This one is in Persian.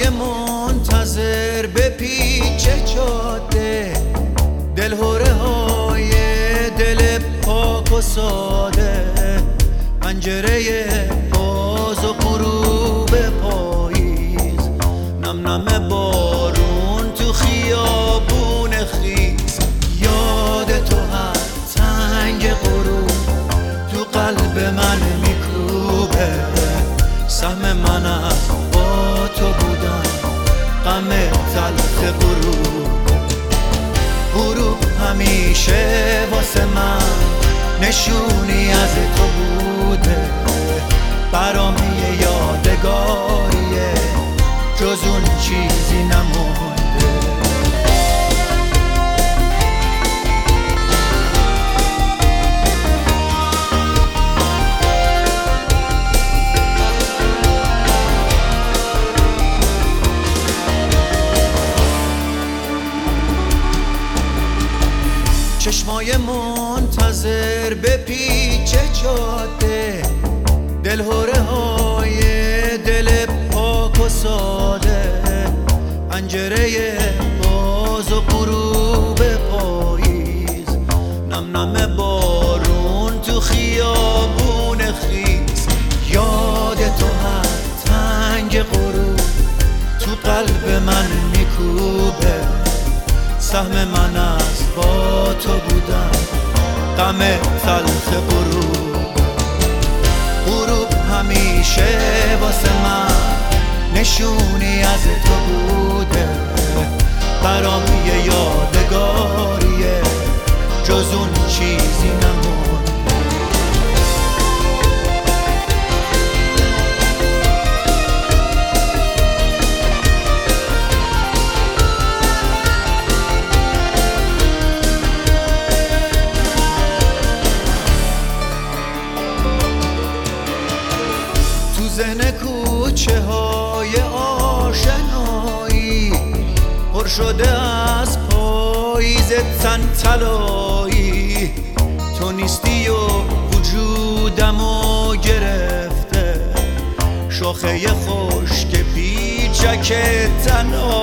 چشمای منتظر به پیچ جاده، دلهوره های دل پاک و ساده، پنجره باز و غروب پاییز، نم نم بارون تو خیابون خیز، یاد تو هر تنگ غروب تو قلب من میکوبه، سهم من از با تو بودن غم تلخ غروب همیشه واسه من نشونی از تو بوده، برام یه یادگاریه جز اون چیزی نمونده. چشمای منتظر به پیچ جاده، دلهوره های دل پاک و ساده، پنجره باز و غروب پاییز، نم نم بارون تو خیابون خیز، یاد تو هر تنگ غروب تو قلب من میکوبه، سهم من از با تو بودم غم تلخ غروب همیشه واسه من نشونی از تو بوده، برام یه یادگاریه جز اون چیزی نمونده. ذهن کوچه های آشنایی پر شده از پاییز تن طلایی، تو نیستی و وجودمو گرفته، شاخه خشک پیچک تنها